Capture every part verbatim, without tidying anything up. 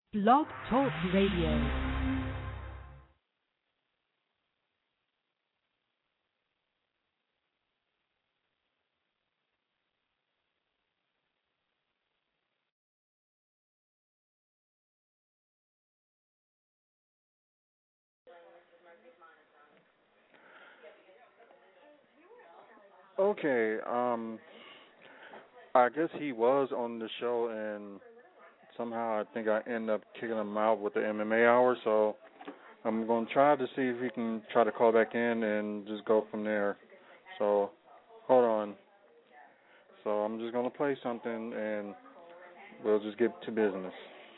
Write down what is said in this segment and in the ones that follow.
Blog Talk Radio. Okay, um, I guess he was on the show, and somehow I think I ended up kicking him out with the M M A hour, so I'm going to try to see if he can try to call back in and just go from there. So, hold on. So I'm just going to play something, and we'll just get to business.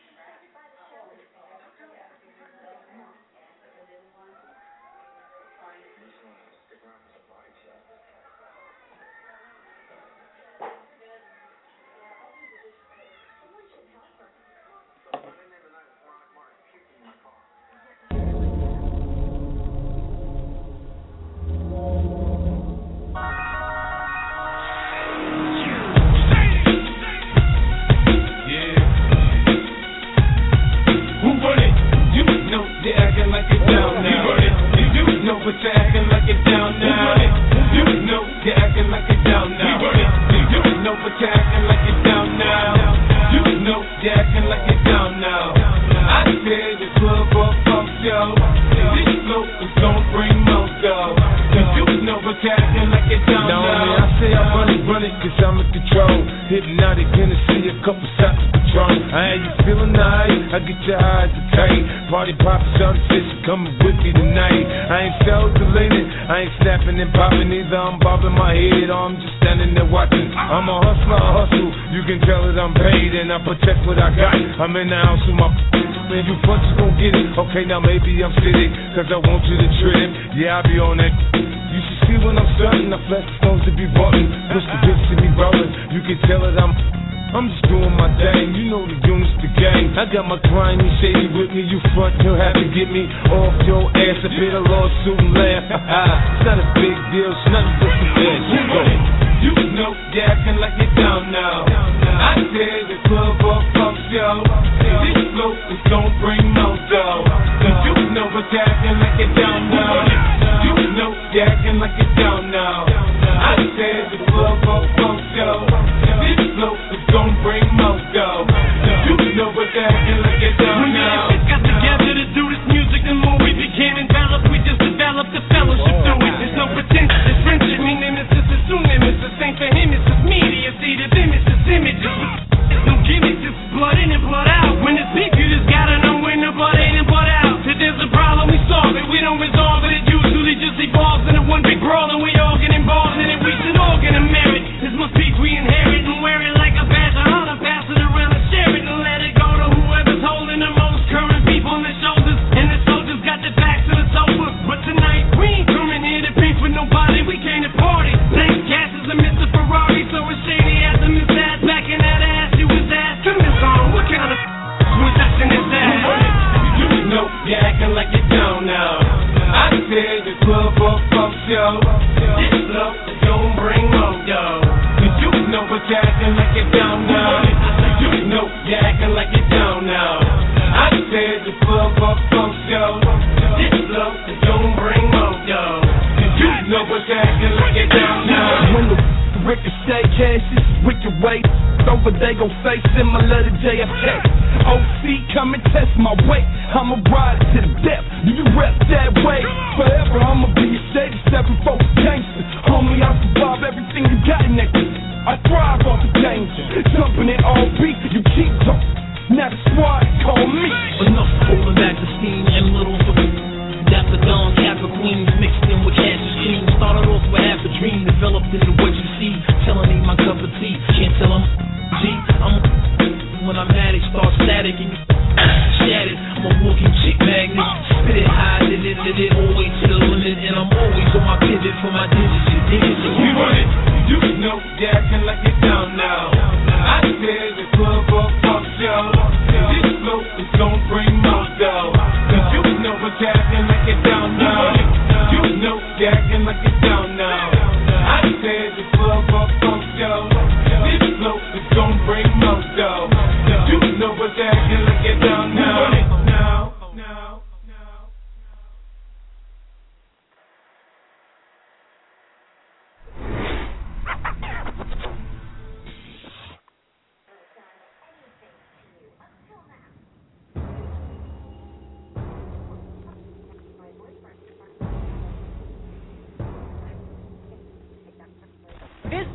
I'm in the house with my man, you punches gon' get it. Okay, now maybe I'm sitting, cause I want you to trip. Yeah, I be on that. You should see when I'm starting, I flex the stones to be button. Push the bitch to me rolling. You can tell that I'm I'm just doing my thing, you know the units, the gang. I got my grimy shady with me, you front, you'll have to get me off your ass. I bit a lawsuit and laugh. It's not a big deal, it's nothing but some ass. You go. You know you're acting like you're down now. I said the club up pump show. This flow is gon' bring mojo. Cause you know what's acting like you're down now. You know you're acting like you're down now. I said the club up pump show. This flow is gon' bring mojo. Cause you know what's acting like you're down now. When we got together to do this music, the more we became enveloped, we just developed the fellowship through it. There's no pretense, it's friendship, me nemesis, it's soon nemesis. Ain't for him, it's just media, see the image, it's images. No gimmicks, it's blood in and blood out. When it's deep, you just gotta know when the blood in and blood out. If there's a problem, we solve it, we don't resolve it. It usually just evolves into one big brawl, and we all get involved in it. We should all get a merit. This must peace we inherit and wear it like a badge of honor. Pass it around and share it and let it go to whoever's holding the most current beef on their shoulders. And the soldiers got their backs to the sofa. But tonight, we ain't coming here to beef with nobody, we came to party. Thanks, Cash is a Mister Ferrari, so it's shady as a Miss Ass. Back in that ass, you was ass. Turn this on, what kind of was that in this ass? You know you're acting like you're down now. I said the club up pump show. This flow is gon' bring mojo. Cause you know what's acting like you're down now. You know you're acting like you're down now. I said the club up pump show. This flow is gon' bring mojo. Cause you know what's acting like you're down now. When the ricochet cases, wicked weight over, they gon' say similar to J F K. O C, come and test my weight. I'ma ride it to the depth. Do you rep that way? Forever, I'ma be a shady seven four gangster. Homie, I survive everything you got in that. I thrive off the danger. Jumping it all beat, you keep talking. Now the squad call me. Enough holding back the steam and little for Dapper Don, Kappa Queens mixed in with Cassius King. Started off with half a dream, developed into what you see. Telling ain't my cup of tea, can't tell them. G, I'm when I'm at it, start static and shattered. I'm a walking chick magnet. Spit it high, did it, did it, all way to the limit. And I'm always on my pivot for my digits. You dig it? We run it. You know you're acting like you're down now. I said the club up pump show. This flow is gon' bring mojo. Cause you know what's acting like you're down now. You know you're acting like you're down now. I said the club up pump show. This flow is gon' bring mojo. Cause you know what's acting like you're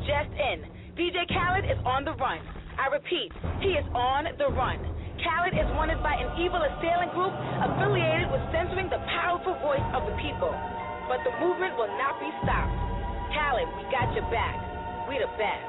just in. D J Khaled is on the run. I repeat, he is on the run. Khaled is wanted by an evil assailant group affiliated with censoring the powerful voice of the people. But the movement will not be stopped. Khaled, we got your back. We the best.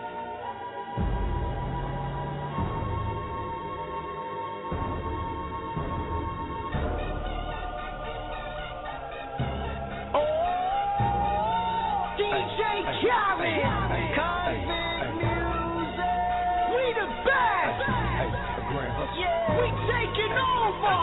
D J Khaled, Cosmic Music, we the best. Yeah. We taking over.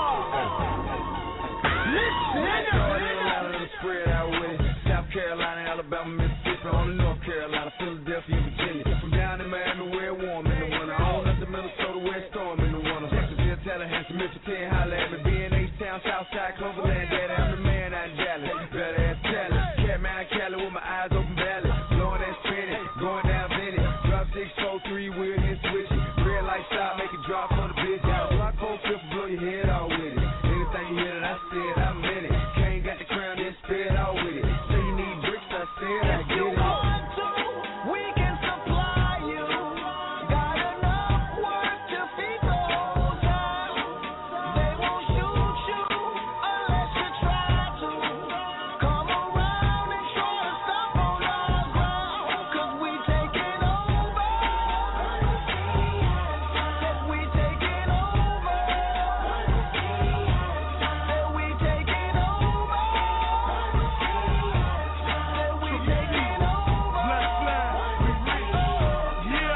Listen, spread out with it. South Carolina, Alabama, Mississippi, on to North Carolina, Philadelphia, Virginia. From down in Miami, where it's warm in the winter, on up to Minnesota, where it's storm in the winter. Jacksonville, Tallahassee, Memphis, ten, holla at me. B and H Town, Southside, Cloverland, Daddy, I'm the man out in Dallas. Better ass Cali, Catman, Cali with my eyes open, valley. Blowing that spinning, going down Vinny. Drop six, four, three, wheel, then switch it. Red light stop, make it drop for the bitch. Got a block, four, flip, blow your head off with it. Anything you hear that I said, I meant it. Can't got the crown, then spit out with it. Say you need bricks, I said, I get it. we can supply you. Got enough work to feed the whole town. They won't shoot you unless you try to. Come around and try to stop on our ground. Cause we taking over. Said we taking over. Said we taking over. Said we taking over. Yeah.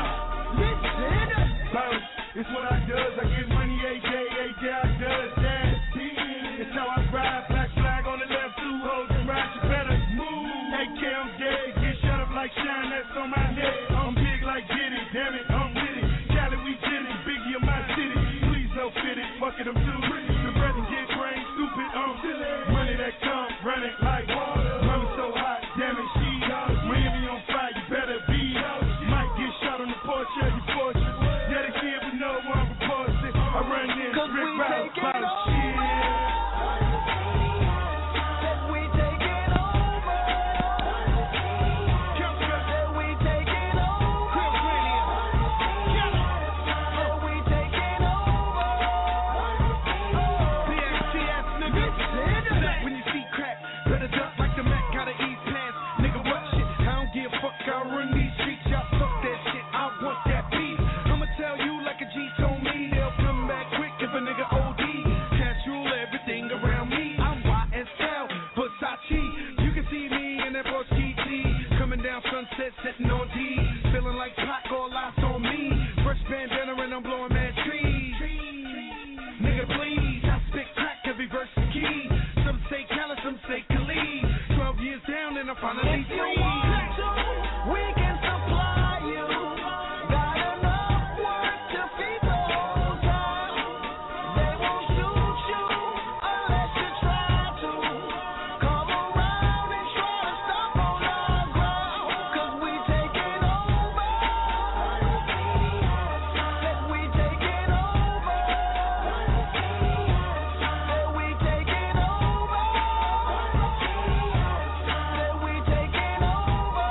It's what I does. I get money A J, A J I does that. It's how I ride. Black flag on the left, two hoes and ride. You better move. A K, I'm dead. Get shut up like shine. That's on my head. I'm big like Diddy. Damn it, I'm with it. Cali, we did it. Biggie of my city. Please don't fit it. Fuck it, I'm too rich. The breath and get brain stupid. I'm money that come running like water. Mama so hot. Damn it, she Miami on fire. You better be. Might get shot on the porch of your fortune. Yeah, they see it, but no one reports it. I run in, Cause rip we routes, taking bottle over. shit. Said we taking over. Said we taking over. Said we taking over. P X T S, nigga. When you see crack, better duck like the Mac, gotta eat pants. Nigga, what shit? I don't give a fuck, I run these streets. Y'all talk that shit, I want that beat. I'ma tell you like a G told me, they'll come back quick if a nigga O D. Cash rule everything around me. I'm Y S L, Versace. You can see me in that Porsche T. Coming down Sunset, sitting on D. Feeling like Pac, all eyes on me. Fresh bandana and I'm blowing mad trees. Nigga, please, I spit crack every verse is key. Some say Khaled, some say Khalid. Twelve years down and I'm finally If you free. want to, we can supply you. Got enough work to feed the whole town. They won't shoot you unless you try to. Come around and try to stop on our ground. Cause we taking over. Said we taking over. Said we taking over. Said we taking over.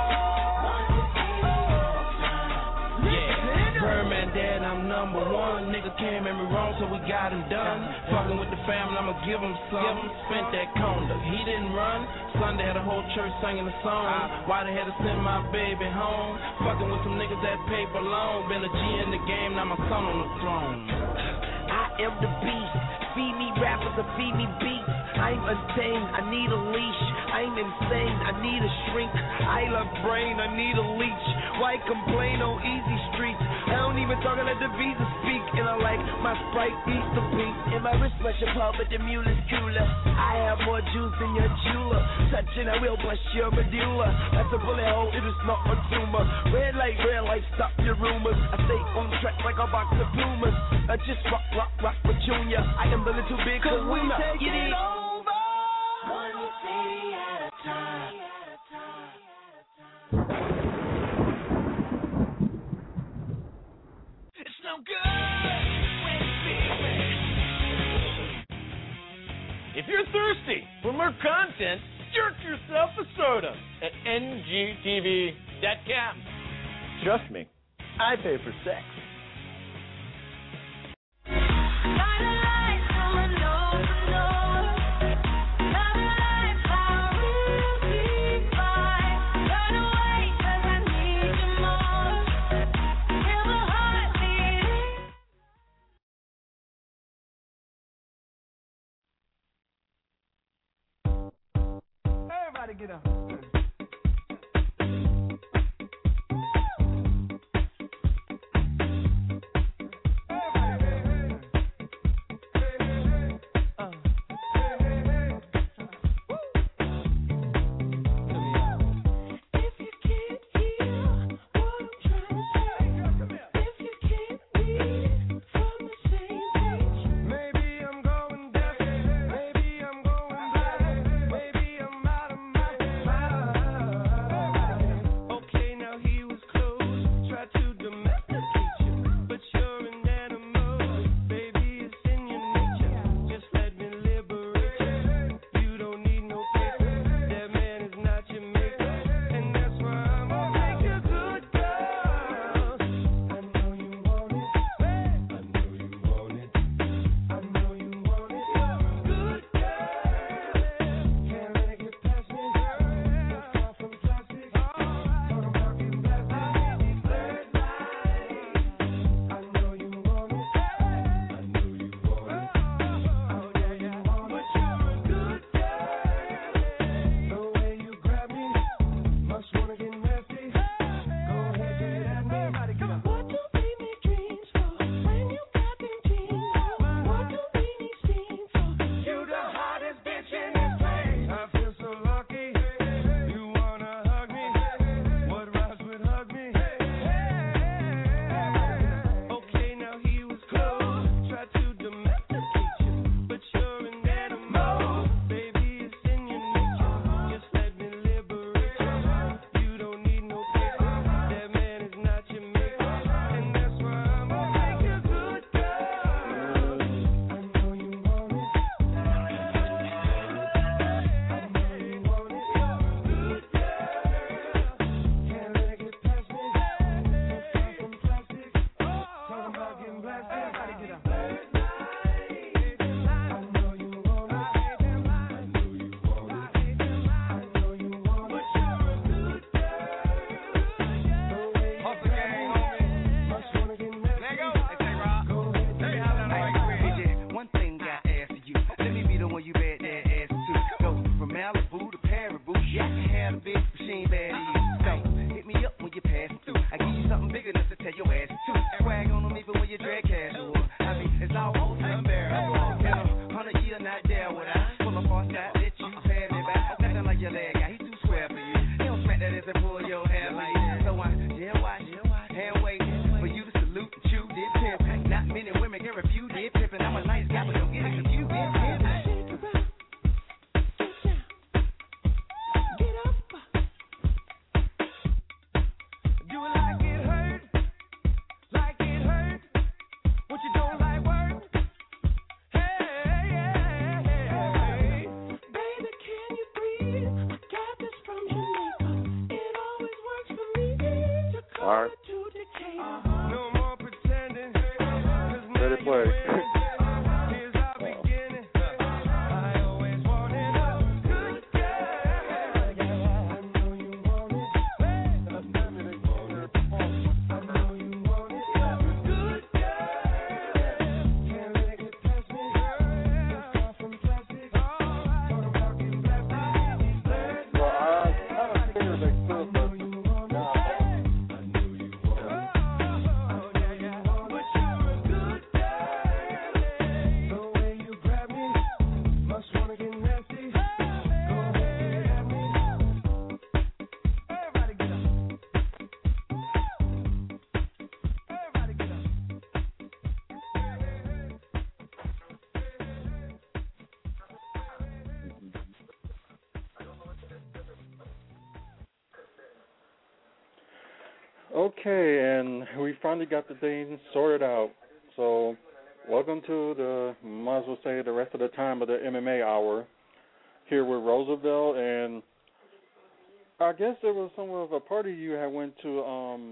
Yeah, Birdman dead, I'm number one. Nigga came at me wrong, so we got him done. Fucking with the family, I'ma give him some. Spent that condo, he didn't run. Sunday had a whole church singing a song. Why they had to send my baby home? Fucking with some niggas that pay for loan. Been a G in the game, now my son on the throne. I am the beast. Feed me rappers or feed me beats. I'm untamed, I need a leash. I'm insane, I need a shrink. I love brain, I need a leech. Why complain on easy streets? I don't even talk, I let the visa speak. And I like my Sprite Easter pink. And my wrist pressure pump, but the mule is cooler. I have more juice than your jeweler. Touching, I will bust your medulla. That's a bullet hole, it is not a tumor. Red light, red light, stop your rumors. I stay on track like a box of Pumas. I just rock, rock, rock with Junior. I am the little big Cause we kahuna. taking Get it? over. One city at a time. It's no good when it's secret. If you're thirsty for more content, jerk yourself a soda at N G T V dot com. Trust me, I pay for sex. Everybody get up. Okay, and we finally got the thing sorted out. So, welcome to the, might as well say, the rest of the time of the M M A hour here with Roosevelt. And I guess there was some of a party you had went to um,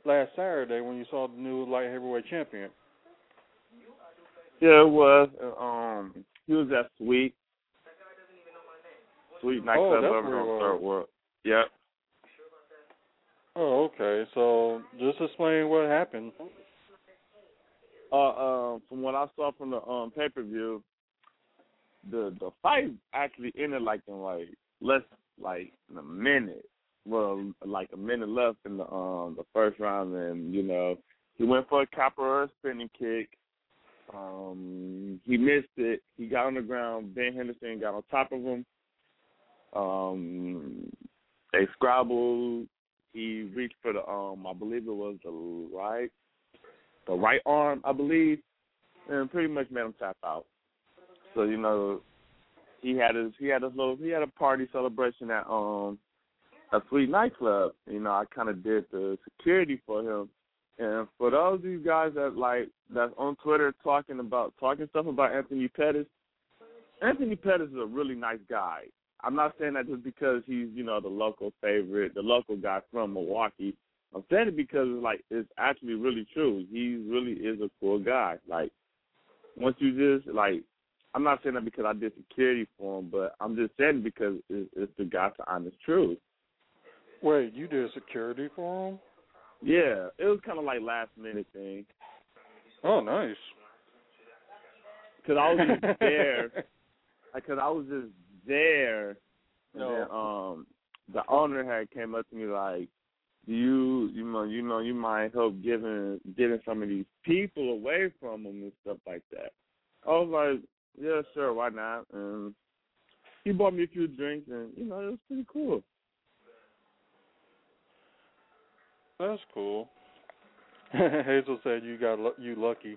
last Saturday when you saw the new light heavyweight champion. Yeah, it was. Um, he was at Sweet. Sweet nightclub oh, over on Third World. Yep. Oh, okay. So just explain what happened. Uh, um, from what I saw from the um pay per view, the the fight actually ended like in like less like in a minute. Well, like a minute left in the um the first round, and you know he went for a capoeira spinning kick. Um, he missed it. He got on the ground. Ben Henderson got on top of him. Um, they scrabbled. He reached for the um, I believe it was the right, the right arm, I believe, and pretty much made him tap out. So you know, he had his he had his little he had a party celebration at um a Sweet nightclub. You know, I kind of did the security for him. And for those of you guys that like that's on Twitter talking about talking stuff about Anthony Pettis, Anthony Pettis is a really nice guy. I'm not saying that just because he's, you know, the local favorite, the local guy from Milwaukee. I'm saying it because it's like it's actually really true. He really is a cool guy. Like once you just like, I'm not saying that because I did security for him, but I'm just saying it because it's, it's the God's honest truth. Wait, you did security for him? Yeah, it was kind of like last minute thing. Oh, nice. Because I was just there. Because I was just there. And no. then um, the owner had came up to me like, "Do you, you know, you know, you might help giving getting some of these people away from them and stuff like that." I was like, "Yeah, sure, why not?" And he bought me a few drinks, and you know, it was pretty cool. That's cool. Hazel said you got you lucky.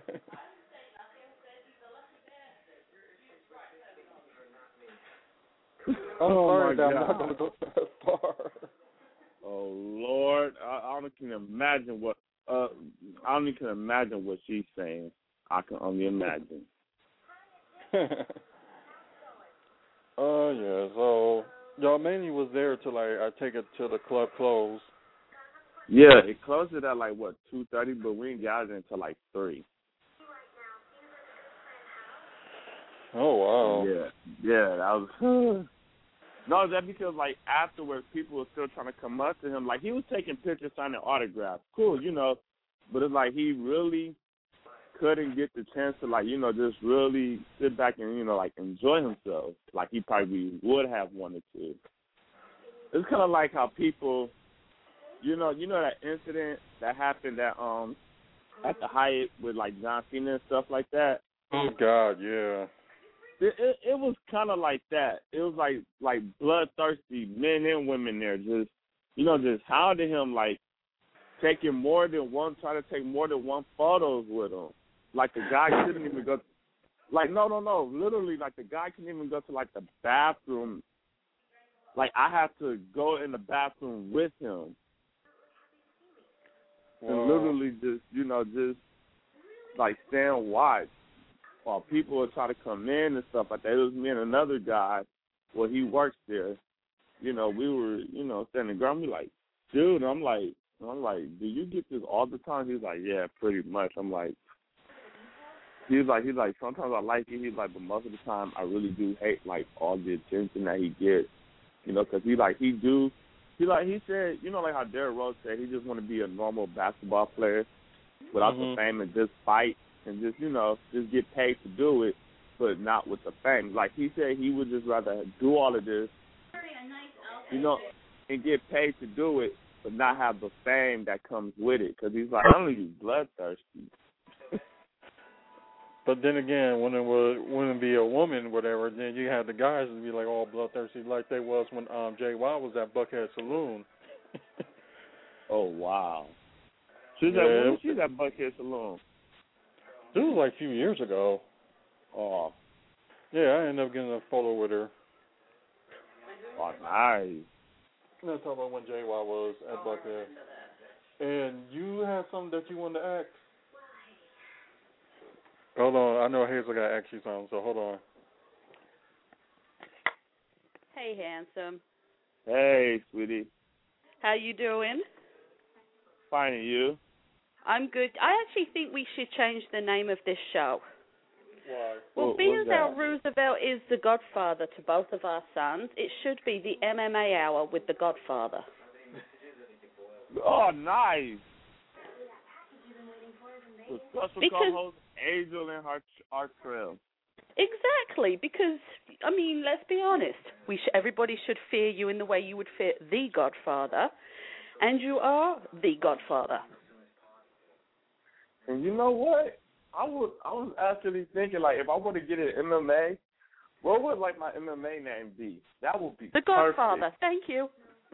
I'm oh sorry my that God. I'm not going to go that far. Oh Lord, I, I don't can imagine what uh, I don't even can imagine what she's saying. I can only imagine. Oh uh, yeah, so y'all mainly was there till like I take it till the club closed. Yeah, it closed it at like what two thirty, but we didn't get out until like three. Oh wow. Yeah, yeah, that was. No, that because like afterwards, people were still trying to come up to him. Like he was taking pictures, signing autographs. Cool, you know, but it's like he really couldn't get the chance to like you know just really sit back and you know like enjoy himself like he probably would have wanted to. It's kind of like how people. You know, you know that incident that happened at um at the Hyatt with like John Cena and stuff like that. Oh God, yeah. It it, it was kind of like that. It was like like bloodthirsty men and women there, just you know, just hounding him, like taking more than one, trying to take more than one photos with him. Like the guy couldn't even go. Like no, no, no. Literally, like the guy couldn't even go to like the bathroom. Like I have to go in the bathroom with him. And Wow. literally just, you know, just, like, stand watch while people would try to come in and stuff like that. It was me and another guy, well, he works there. You know, we were, you know, standing around. We like, dude, I'm like, I'm like, do you get this all the time? He's like, yeah, pretty much. I'm like, he's like, he's like, sometimes I like it. He's like, but most of the time I really do hate, like, all the attention that he gets. You know, because he, like, he do. He like he said, you know, like how Derrick Rose said, he just want to be a normal basketball player without mm-hmm. the fame and just fight and just, you know, just get paid to do it, but not with the fame. Like he said, he would just rather do all of this, you know, and get paid to do it, but not have the fame that comes with it. Because he's like, I don't need bloodthirsty. But then again, when it was when it be a woman, whatever, then you had the guys to be like all bloodthirsty, like they was when um Jay Wild was at Buckhead Saloon. Oh wow! She's yeah. at when was she at Buckhead Saloon? This was like a few years ago. Oh. Yeah, I ended up getting a photo with her. Oh, nice. Let's talk about when Jay Wild was at Buckhead. And you had something that you wanted to ask. Hold on, I know Hazel got to ask you something, so hold on. Hey, handsome. Hey, sweetie. How you doing? Finding you. I'm good. I actually think we should change the name of this show. Why? Well, What- being what's as our that? Roosevelt is the godfather to both of our sons, it should be the M M A Hour with the Godfather. Oh, nice. The special Because- co-host, Angel and her Artrell. Exactly, because, I mean, let's be honest. We sh- everybody should fear you in the way you would fear the Godfather, and you are the Godfather. And you know what? I was I was actually thinking, like, if I were to get an M M A, what would, like, my M M A name be? That would be The perfect. Godfather. Thank you.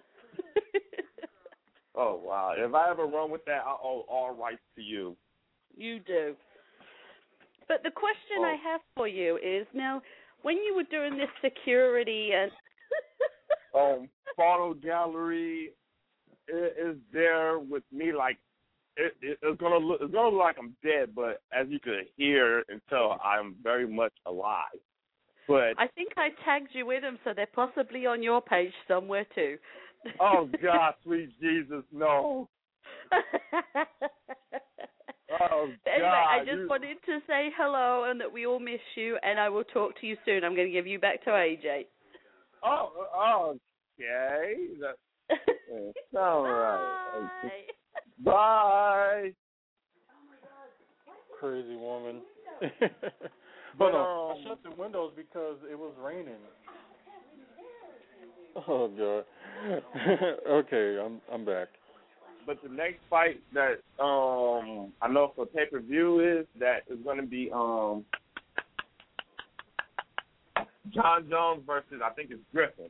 Oh, wow. If I ever run with that, I owe all rights to you. You do. But the question Oh. I have for you is, now, when you were doing this security and... um, photo gallery is, is there with me, like, it, it, it's gonna look it's gonna look like I'm dead, but as you could hear and tell, I'm very much alive. But I think I tagged you with them, so they're possibly on your page somewhere too. oh God, sweet Jesus, no! Oh Anyway, God, I just you- wanted to say hello and that we all miss you, and I will talk to you soon. I'm going to give you back to A J. Oh, oh, okay. That, it's all right. Bye. Bye. Crazy woman. But no, um, I shut the windows because it was raining. Oh God. Okay, I'm I'm back. but the next fight that um I know for pay per view is that is going to be um John Jones versus I think it's Griffin.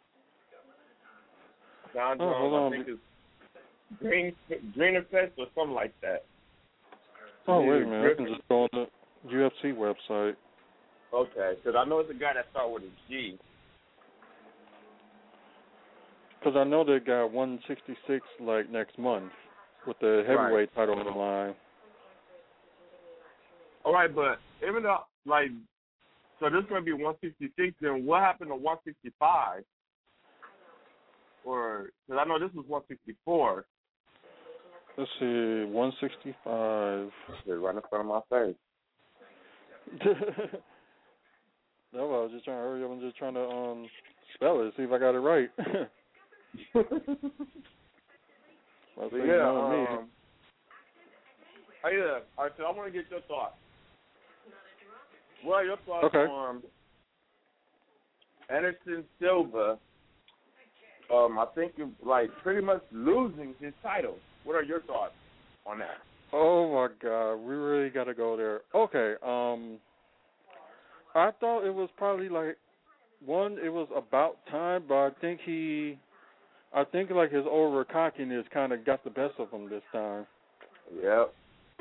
John Jones, Oh, hold on. I think it's Green Greener Fest or something like that. Oh wait a Yeah, minute, I Griffin. can just go on the U F C website. Okay, because I know it's a guy that started with a G. Because I know they got one sixty-six like next month with the heavyweight title on the line. All right, but even though like, so this is going to be one sixty-six. Then what happened to one sixty-five? Or because I know this was one sixty-four. Let's see, one sixty-five. It's right in front of my face. No, I was just trying to hurry up and just trying to um spell it, see if I got it right. Well, so you yeah. know me. Um, oh yeah. All right. So I want to get your thoughts. What are your thoughts Okay. on Anderson Silva? Um, I think it, like pretty much losing his title. What are your thoughts on that? Oh my God, we really got to go there. Okay, um, I thought it was probably like one. It was about time, but I think he, I think like his over cockiness kind of got the best of him this time. Yep.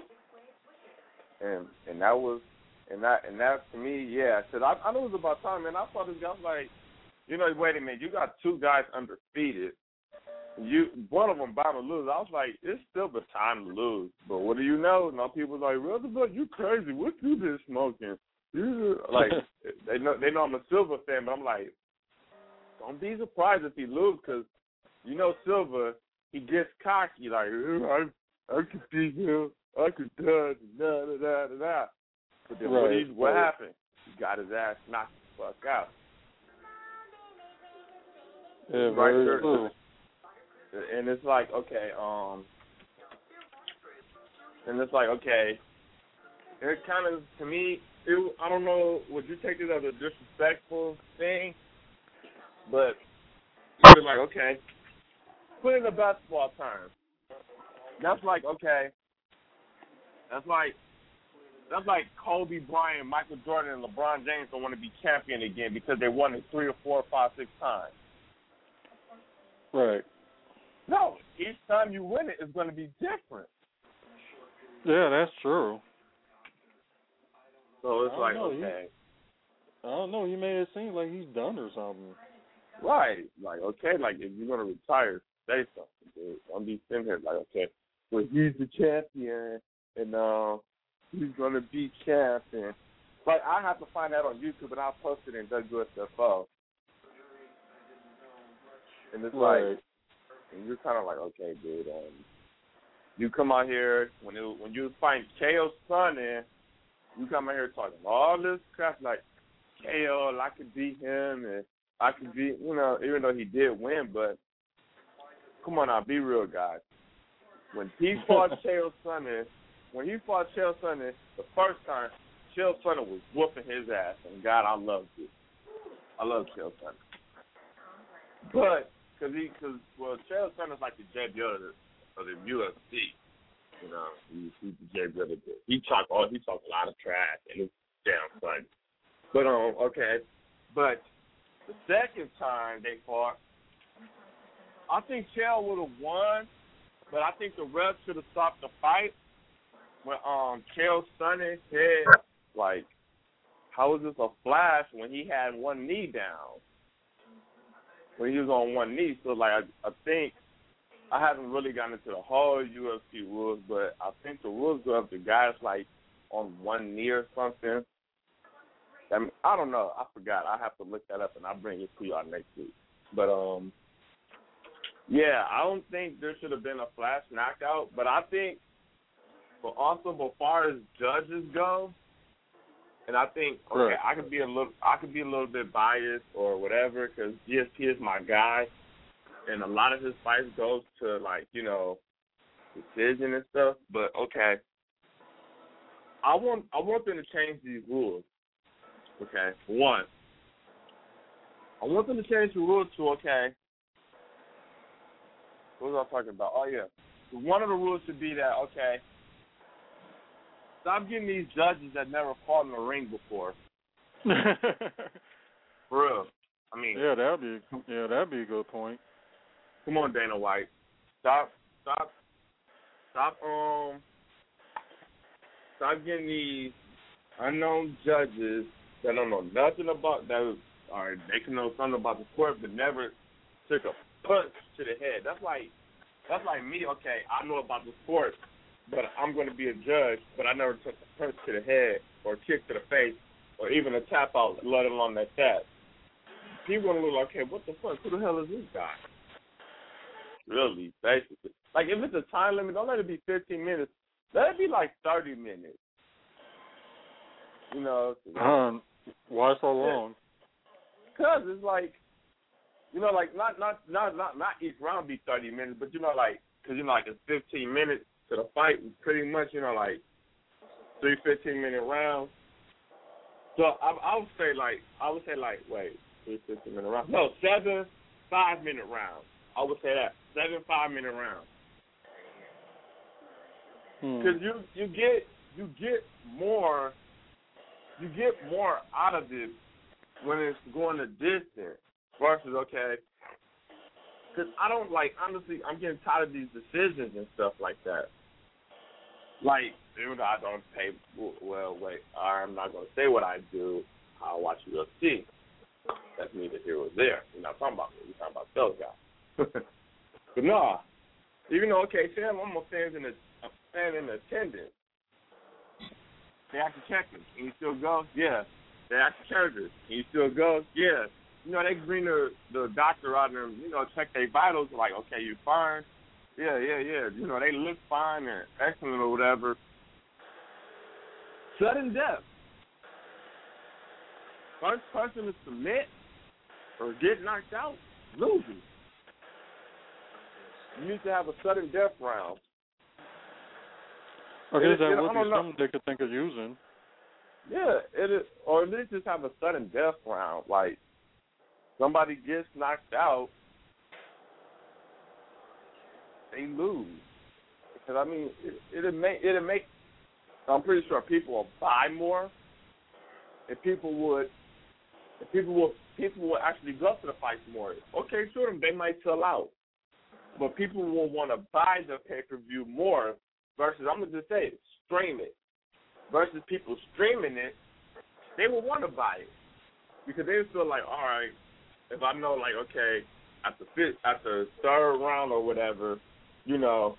And and that was and that and that to me, yeah. I said I, I knew it was about time, man. I thought this guy was like, you know, wait a minute, you got two guys undefeated. You one of them bound to lose. I was like, it's still the time to lose. But what do you know? No, people like, Roosevelt, you crazy. What you been smoking? You like they know they know I'm a Silver fan, but I'm like, don't be surprised if he loses because you know Silver, he gets cocky like I I could beat him, I could da da da da da da. But then right, what, he, what right. happened? He got his ass knocked the fuck out. Yeah, Right very there. true. And it's like, okay, um, and it's like, okay, it kind of, to me, it, I don't know, would you take it as a disrespectful thing? But it's like, okay, put it in the basketball terms. That's like, okay, that's like, that's like Kobe Bryant, Michael Jordan, and LeBron James don't want to be champion again because they won it three or four or five, six times. Right. No, each time you win it, it's going to be different. Yeah, that's true. So it's I like, don't know, okay. I don't know. You made it seem like he's done or something. Right. Like, okay, like, if you're going to retire, say something, dude. Don't be sitting here like, okay, well, he's the champion, and uh, he's going to be champion. Like, I have to find that on YouTube, and I'll post it in W S F O. And it's Right. like, and you're kind of like, okay, dude, um, you come out here when it, when you find K O's son in, you come out here talking all this crap like K O, I could beat him and I could beat, you know, even though he did win, but come on now, be real, guys. When he fought Chael Sonnen, when he fought Chael Sonnen the first time, Chael Sonnen was whooping his ass, and God, I loved it. I love Chael Sonnen. But because he, because well, Chael Sonnen's like the J B L of the, of the U F C. You know, he, he's the J B L of the, he talk all he talk a lot of trash, and it's damn funny. But um, okay, but the second time they fought, I think Chael would have won. But I think the refs should have stopped the fight when um Chael Sonnen said, like, how is this a flash when he had one knee down? When he was on one knee. So, like, I, I think I haven't really gotten into the whole U F C rules, but I think the rules go up to guys, like, on one knee or something. I mean, I don't know. I forgot. I have to look that up, and I'll bring it to y'all next week. But, um... yeah, I don't think there should have been a flash knockout, but I think, but also as far as judges go, and I think okay, right. I could be a little, I could be a little bit biased or whatever because G S P is my guy, and a lot of his fights goes to like you know, decision and stuff. But okay, I want I want them to change these rules. Okay, one, I want them to change the rules to okay. What was I talking about? Oh, yeah. One of the rules should be that, okay, stop getting these judges that never fought in the ring before. For real. I mean. Yeah, that'd be yeah, that'd be a good point. Come on, Dana White. Stop, stop, stop, um, stop getting these unknown judges that don't know nothing about, that, or they can know something about the sport, but never took a punch to the head. That's like that's like me, okay, I know about the sport, but I'm going to be a judge, but I never took a punch to the head or a kick to the face or even a tap out, let alone that tap. People going to look like, okay, what the fuck? Who the hell is this guy? Really, basically. Like, if it's a time limit, don't let it be fifteen minutes. Let it be like thirty minutes. You know. Um, why so long? Because it's like, you know, like, not not not not not each round be thirty minutes, but, you know, like, because, you know, like, it's fifteen minutes to the fight, pretty much, you know, like, three fifteen-minute rounds. So I, I would say, like, I would say, like, wait, three fifteen-minute rounds. No, seven five-minute rounds. I would say that, seven five-minute rounds. Because hmm. you, you get you get more, you get more out of it when it's going the distance. Versus, okay, because I don't, like, honestly, I'm getting tired of these decisions and stuff like that. Like, even though I don't pay, well, wait, I'm not going to say what I do, I watch U F C. That's neither here or there. We're not talking about me. We're talking about those guys. But no, even though, okay, Sam, I'm a fan in, the, a fan in attendance. They have to check me. Can you still go? Yeah. They have to check me. Can you still go? Yeah. You know, they bring the, the doctor out and, you know, check their vitals, like, okay, you fine? Yeah, yeah, yeah. You know, they look fine and excellent or whatever. Sudden death. First person to submit or get knocked out loses. You need to have a sudden death round. I guess that would be something they could think of using. Yeah, it is, or at least just have a sudden death round, like, somebody gets knocked out, they lose. Because, I mean, it, it'll make, it'll make, I'm pretty sure people will buy more if people would, if people will, people will actually go to the fights more. Okay, sure, they might sell out. But people will want to buy the pay-per-view more versus, I'm going to just say it, stream it. Versus people streaming it, they will want to buy it. Because they feel like, all right, if I know, like, okay, at the fifth, at the third round or whatever, you know,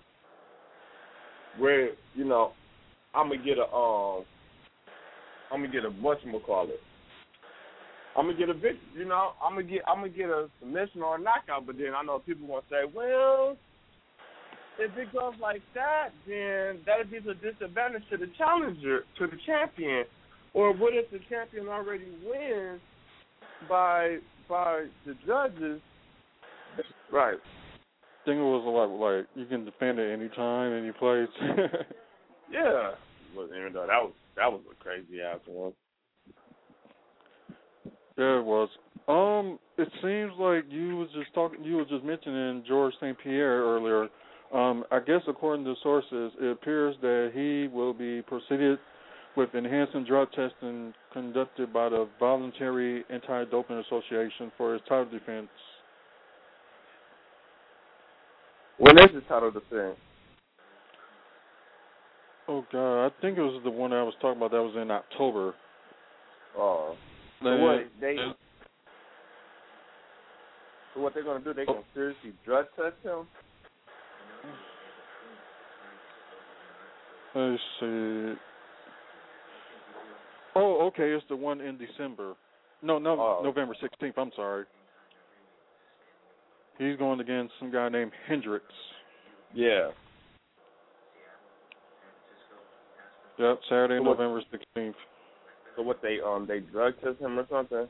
where, you know, I'm gonna get a, um, I'm gonna get a whatchamacallit. I'm gonna get a big, you know, I'm gonna get, I'm gonna get a submission or a knockout. But then I know people gonna say, well, if it goes like that, then that'd be the disadvantage to the challenger, to the champion. Or what if the champion already wins by by the judges? Right. I think it was a lot like you can defend it any time, any place. Yeah. Well, even though that was that was a crazy ass one. Yeah, it was. Um, it seems like you was just talking. You were just mentioning George Saint Pierre earlier. Um, I guess according to sources, it appears that he will be proceeded with enhanced drug testing conducted by the Voluntary Anti-Doping Association for his title defense. When is the title defense? Oh God, I think it was the one I was talking about. That was in October. Oh, so They, what they? So what they're gonna do? They gonna seriously drug test him? Let's see. Oh, okay. It's the one in December. No, no, oh. November sixteenth. I'm sorry. He's going against some guy named Hendricks. Yeah. Yep, Saturday, so what, November sixteenth. So what they um they drug test him or something?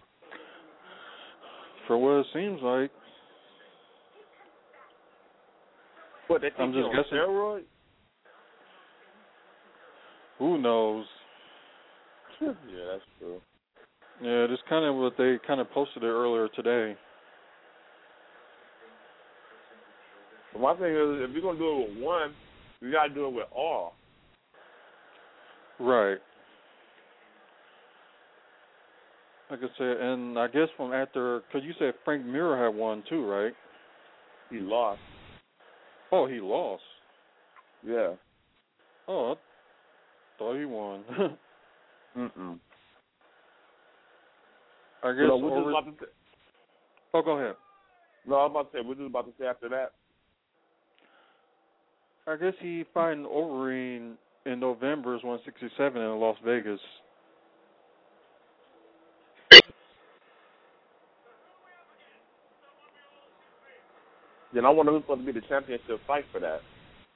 For what it seems like. What they think I'm just on guessing. steroids? Who knows? Yeah, that's true. Yeah, that's kind of what they kind of posted it earlier today. But my thing is, if you're gonna do it with one, you gotta do it with all. Right. Like I said, and I guess from after, because you said Frank Mir had won too, right? He lost. Oh, he lost. Yeah. Oh, I thought he won. Mm-mm. I guess. So we're over... just about to say... Oh, go ahead. No, I was about to say, we're just about to say after that. I guess he fighting Overeem in November is one sixty-seven in Las Vegas. Then I wonder who's supposed to be the championship fight for that.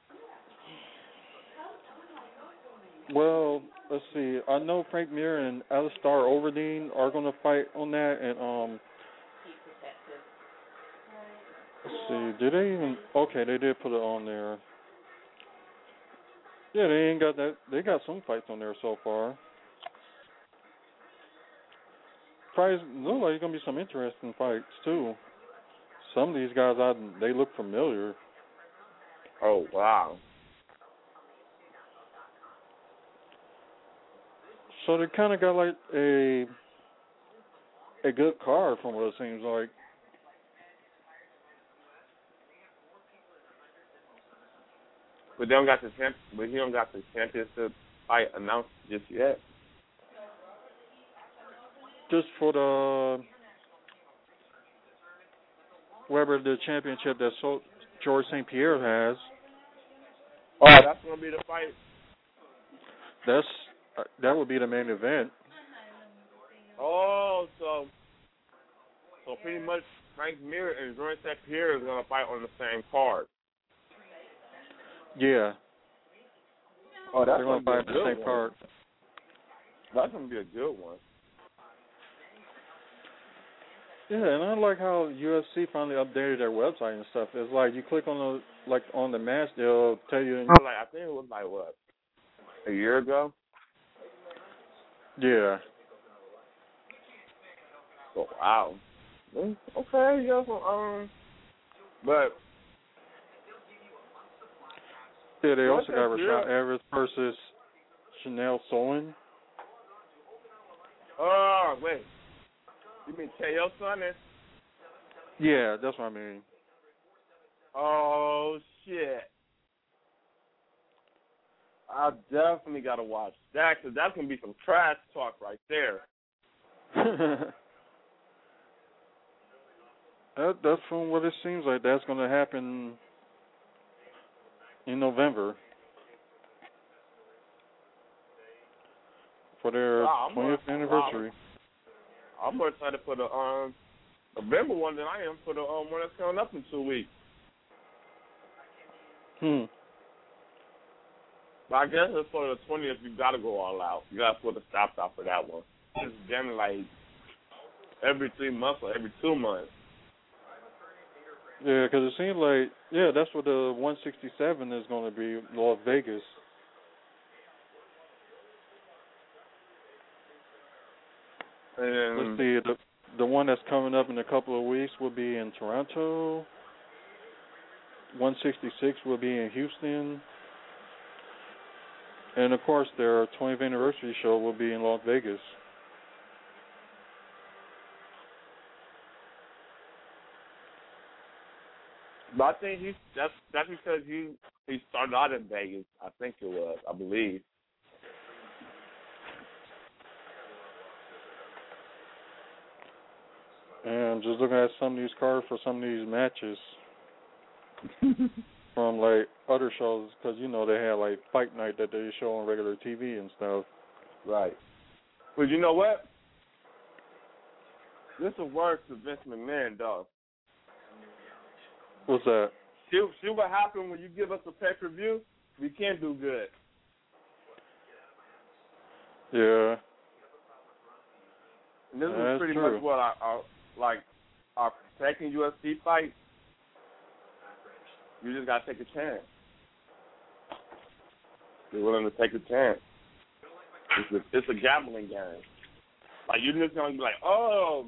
Well, let's see. I know Frank Mir and Alistair Overeem are going to fight on that, and um, let's see. Did they even? Okay, they did put it on there. Yeah, they ain't got that. They got some fights on there so far. Probably look like it's gonna be some interesting fights too. Some of these guys, I they look familiar. Oh wow! So they kind of got like a a good card from what it seems like. But they don't got the champ. But he don't got the championship fight announced just yet. Just for the whatever the championship that so George Saint Pierre has. Oh, that's gonna be the fight. That's uh, that would be the main event. Oh, so so pretty much Frank Mir and George Saint Pierre is gonna fight on the same card. Yeah. Oh, that's They're gonna gonna fight be a on the good same one. card. That's gonna be a good one. Yeah, and I like how U F C finally updated their website and stuff. It's like you click on the like on the match, they'll tell you. Like I think it was like what a year ago. Yeah. Oh wow. Okay, yeah. So, um, but yeah, they George also got Saint Rashad Pierre Evans versus Chanel Sonnen. Oh wait, you mean K O Sonnen? Yeah, that's what I mean. Oh shit! I definitely gotta watch that because that's gonna be some trash talk right there. that, that's from what it seems like. That's going to happen in November for their wow, twentieth more, anniversary. Wow. I'm more excited for the um November one than I am for the um one that's coming up in two weeks. Hmm. But I guess it's for the twentieth, you got to go all out. You got to put a stop out for that one. It's generally like every three months or every two months. Yeah, because it seems like, yeah, that's what the one sixty-seven is going to be, Las Vegas. And Let's see, the, the one that's coming up in a couple of weeks will be in Toronto. one sixty-six will be in Houston. And, of course, their twentieth anniversary show will be in Las Vegas. But I think he that's that's because he he started out in Vegas. I think it was, I believe. And just looking at some of these cards for some of these matches from like other shows, because you know they had like Fight Night that they show on regular T V and stuff. Right. But you know what? This will work to Vince McMahon, though. What's that? See, see what happens when you give us a pay-per-view? We can't do good. Yeah. And this That's is pretty true. much what I, I like. Our second U F C fight, you just gotta take a chance. You're willing to take a chance. It's a, it's a gambling game. Like you're just gonna be like, oh,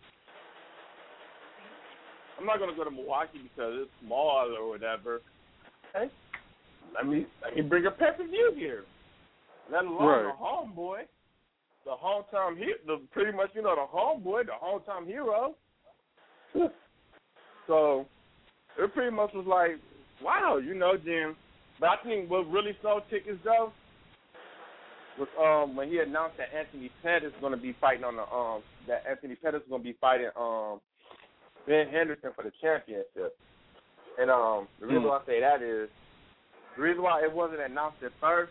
I'm not gonna go to Milwaukee because it's small or whatever. Okay, let me let me bring a pay-per-view here. Let alone Right. the homeboy, the hometown hero, the pretty much you know the homeboy, the hometown hero. So it pretty much was like, wow, you know, Jim. But I think what really sold tickets though was um when he announced that Anthony Pettis is going to be fighting on the um that Anthony Pettis is going to be fighting um Ben Henderson for the championship. And um the reason Mm. why I say that is the reason why it wasn't announced at first.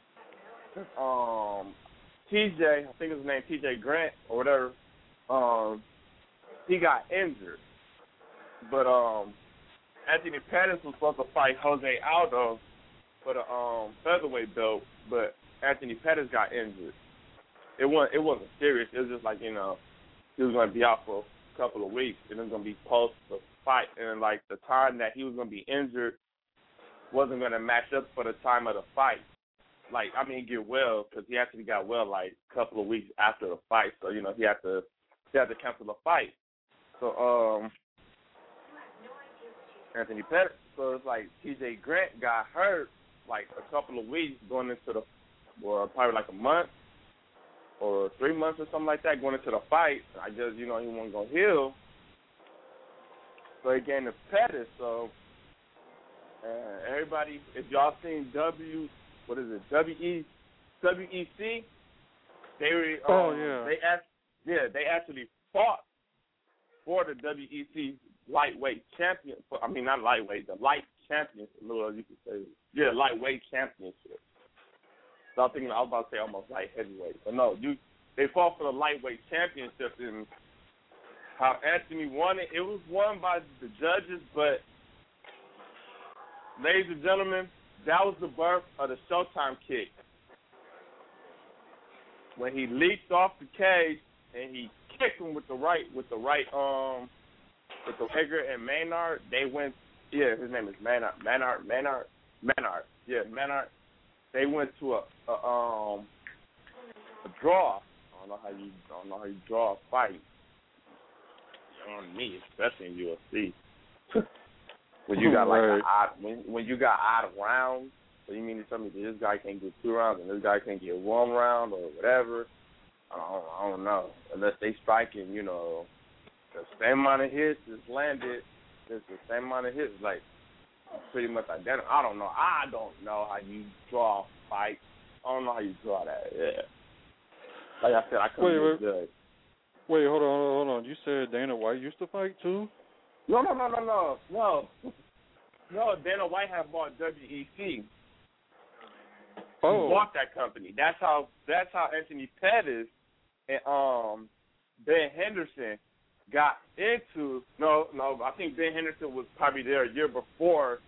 Um, T J, I think his name T J Grant or whatever. Um, he got injured, but um, Anthony Pettis was supposed to fight Jose Aldo for the um featherweight belt, but Anthony Pettis got injured. It wasn't it wasn't serious. It was just like you know he was going to be out for a couple of weeks, and it was going to be post the fight, and like the time that he was going to be injured wasn't going to match up for the time of the fight. Like, I mean, get well, because he actually got well, like, a couple of weeks after the fight. So, you know, he had to he had to cancel the fight. So, um, Anthony Pettis, so it's like T J Grant got hurt, like, a couple of weeks going into the, or probably like a month or three months or something like that going into the fight. I guess, you know, he wasn't going to heal. So he gained the Pettis. So, uh, everybody, if y'all seen W, what is it, W E W E C, they were, um, Oh, yeah. they act, yeah, they actually fought for the W E C lightweight champion. I mean, not lightweight, the light championship. Little you could say, yeah, lightweight championship. So I was thinking, I was about to say almost light heavyweight, but no, you they fought for the lightweight championship, and how Anthony won it. It was won by the judges, but ladies and gentlemen, that was the birth of the Showtime kick. When he leaped off the cage and he kicked him with the right, with the right, um, with the Edgar and Maynard, they went. Yeah, his name is Maynard, Maynard, Maynard, Maynard. Yeah, Maynard. They went to a, a um a draw. I don't know how you, I don't know how you draw a fight. On me, especially in U F C. When you got like Right. an odd, when when you got odd rounds, so you mean to tell me that this guy can't get two rounds and this guy can't get one round or whatever? I don't, I don't know. Unless they striking, you know, the same amount of hits is landed, it's the same amount of hits, like pretty much identical. I don't know. I don't know how you draw a fight. I don't know how you draw that. Yeah. Like I said, I couldn't Wait, do good. Wait, hold on, hold on, hold on. You said Dana White used to fight too? No, no, no, no, no, no. No, Dana White had bought W E C. Oh. He bought that company. That's how. That's how Anthony Pettis and um Ben Henderson got into. No, no. I think Ben Henderson was probably there a year before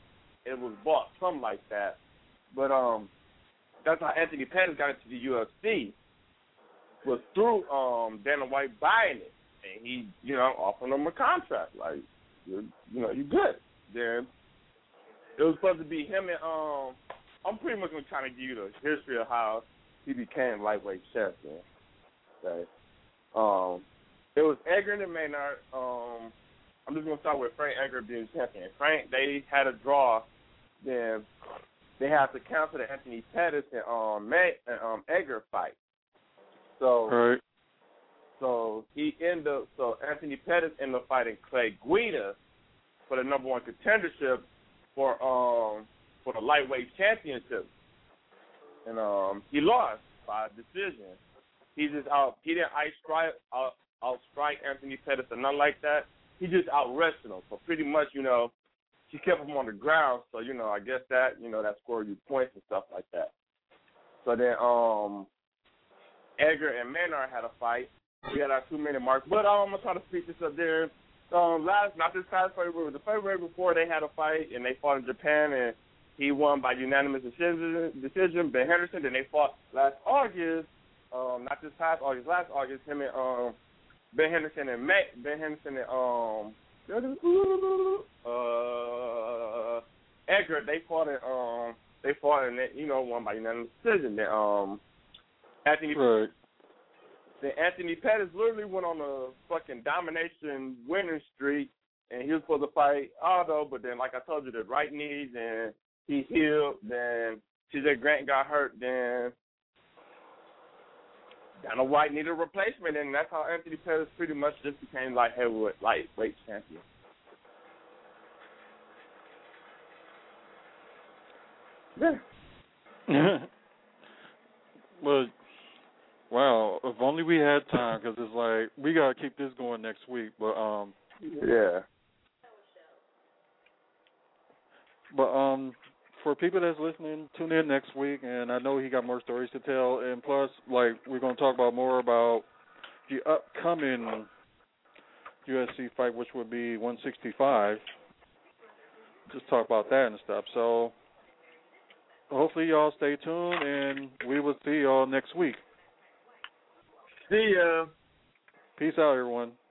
it was bought, something like that. But um, that's how Anthony Pettis got into the U F C, was through um Dana White buying it, and he, you know, offered him a contract, like, you're, you know, you good. Then it was supposed to be him and um, I'm pretty much gonna try to give you the history of how he became lightweight champion. Okay, um, it was Edgar and Maynard. Um, I'm just gonna start with Frank Edgar being champion. Frank, they had a draw, then they had to cancel the Anthony Pettis and um, May, and, um Edgar fight. So, right. so he ended up. So Anthony Pettis ended up fighting Clay Guida for the number one contendership for um for the lightweight championship, and um he lost by decision. He just out he didn't outstrike out outstrike Anthony Pettis or nothing like that. He just out wrestled him. So pretty much, you know, he kept him on the ground. So you know, I guess that you know that scored you points and stuff like that. So then um. Edgar and Maynard had a fight. We had our two minute mark. But um, I'm gonna try to speed this up there. Um, last not this past February, the February before they had a fight and they fought in Japan and he won by unanimous decision. Decision. Ben Henderson. Then they fought last August. Um, not this past August. Last August, him and um Ben Henderson and May, Ben Henderson and um uh Edgar. They fought in um they fought and they, you know won by unanimous decision. Then um. Anthony, right. Then Anthony Pettis literally went on a fucking domination winning streak, and he was supposed to fight Aldo, but then, like I told you, the right knees, and he healed. Then T J Grant got hurt. Then Dana White needed a replacement, and that's how Anthony Pettis pretty much just became like heavyweight, lightweight champion. Yeah. Well. Wow, if only we had time, because it's like, we got to keep this going next week. But, um, yeah. But, um, for people that's listening, tune in next week, and I know he got more stories to tell. And plus, like, we're going to talk about more about the upcoming U F C fight, which would be one sixty-five. Just talk about that and stuff. So, hopefully y'all stay tuned, and we will see y'all next week. See ya. Peace out, everyone.